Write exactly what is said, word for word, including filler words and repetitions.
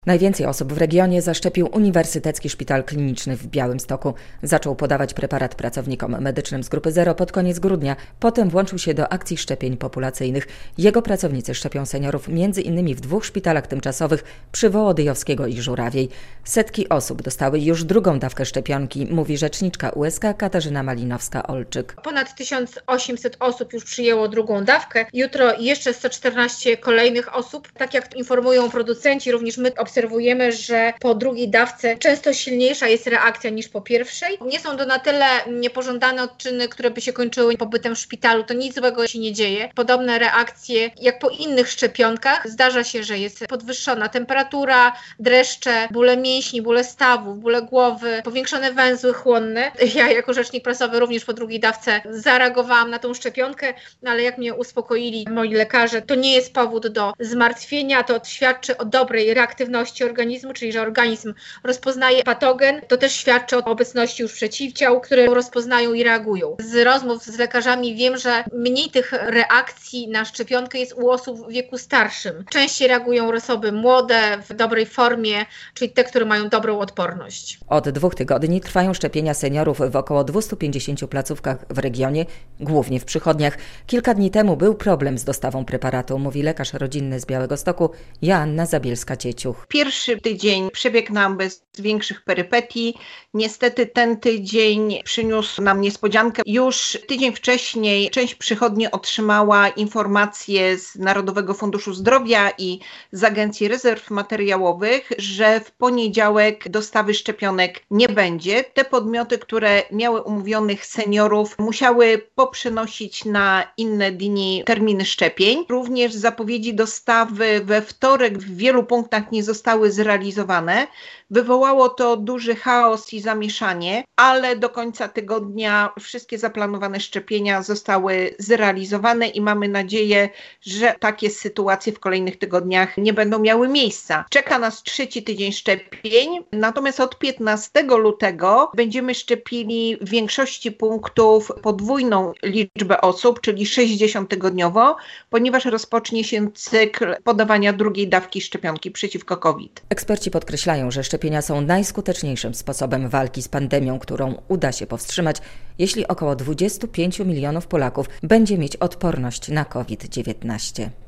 Najwięcej osób w regionie zaszczepił Uniwersytecki Szpital Kliniczny w Białymstoku. Zaczął podawać preparat pracownikom medycznym z grupy zero pod koniec grudnia. Potem włączył się do akcji szczepień populacyjnych. Jego pracownicy szczepią seniorów między innymi w dwóch szpitalach tymczasowych przy Wołodyjowskiego i Żurawiej. Setki osób dostały już drugą dawkę szczepionki, mówi rzeczniczka U S K Katarzyna Malinowska-Olczyk. Ponad tysiąc osiemset osób już przyjęło drugą dawkę. Jutro jeszcze sto czternaście kolejnych osób. Tak jak informują producenci, również my obserwujemy, że po drugiej dawce często silniejsza jest reakcja niż po pierwszej. Nie są to na tyle niepożądane odczyny, które by się kończyły pobytem w szpitalu. To nic złego się nie dzieje. Podobne reakcje jak po innych szczepionkach. Zdarza się, że jest podwyższona temperatura, dreszcze, bóle mięśni, bóle stawów, bóle głowy, powiększone węzły chłonne. Ja jako rzecznik prasowy również po drugiej dawce zareagowałam na tą szczepionkę, no ale jak mnie uspokoili moi lekarze, to nie jest powód do zmartwienia, to świadczy o dobrej reaktywności organizmu, czyli że organizm rozpoznaje patogen, to też świadczy o obecności już przeciwciał, które rozpoznają i reagują. Z rozmów z lekarzami wiem, że mniej tych reakcji na szczepionkę jest u osób w wieku starszym. Częściej reagują osoby młode, w dobrej formie, czyli te, które mają dobrą odporność. Od dwóch tygodni trwają szczepienia seniorów w około dwustu pięćdziesięciu placówkach w regionie, głównie w przychodniach. Kilka dni temu był problem z dostawą preparatu, mówi lekarz rodzinny z Białegostoku Joanna Zabielska-Cieciuch. Pierwszy tydzień przebiegł nam bez większych perypetii. Niestety ten tydzień przyniósł nam niespodziankę. Już tydzień wcześniej część przychodni otrzymała informację z Narodowego Funduszu Zdrowia i z Agencji Rezerw Materiałowych, że w poniedziałek dostawy szczepionek nie będzie. Te podmioty, które miały umówionych seniorów, musiały poprzenosić na inne dni terminy szczepień. Również zapowiedzi dostawy we wtorek w wielu punktach nie zostały zrealizowane. Wywołało to duży chaos i zamieszanie, ale do końca tygodnia wszystkie zaplanowane szczepienia zostały zrealizowane i mamy nadzieję, że takie sytuacje w kolejnych tygodniach nie będą miały miejsca. Czeka nas trzeci tydzień szczepień, natomiast od piętnastego lutego będziemy szczepili w większości punktów podwójną liczbę osób, czyli sześćdziesięciotygodniowo, ponieważ rozpocznie się cykl podawania drugiej dawki szczepionki przeciwko COVID. Eksperci podkreślają, że szczepienia są najskuteczniejszym sposobem walki z pandemią, którą uda się powstrzymać, jeśli około dwudziestu pięciu milionów Polaków będzie mieć odporność na COVID dziewiętnaście.